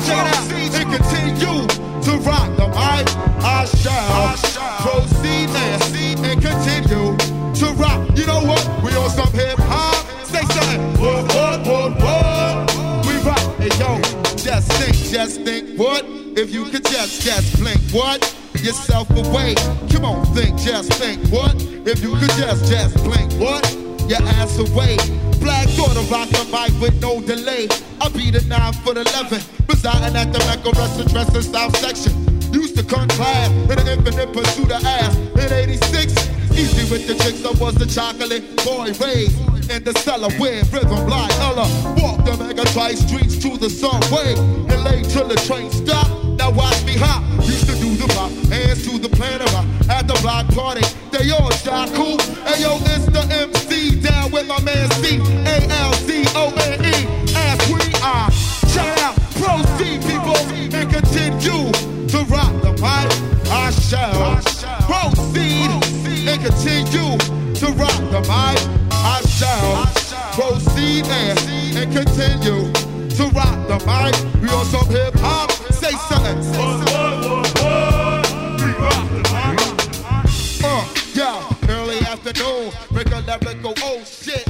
check it out, and continue to rock the mic. I shall proceed and continue to rock. You know what? We on some hip hop. Say something. We rock. Hey yo, just think what? If you could just blink what? Yourself away. Come on, just think what? If you could just blink what? Your ass away. Black daughter rock the mic with no delay. I be the 9 foot 11, residing at the Mecca restaurant in South Section. Used to come class in an infinite pursuit of ass. In 86, easy with the chicks, I was the chocolate boy raised in the cellar with rhythm like Ella. Walked the Mega Tri-Streets to the subway and lay till the train stopped. Now watch me hop. Used to do the pop, hands to the planet rock. At the block party, they all shot cool. Hey yo, it's the MC down with my man C-A-L-C-O-N-E. As we are, shout out, proceed people, and continue to rock the mic. I shall proceed and continue to rock the mic. I shall proceed and continue to rock the mic. We on some hip hop. Say something. Yeah, early afternoon, break a lyrical, oh shit.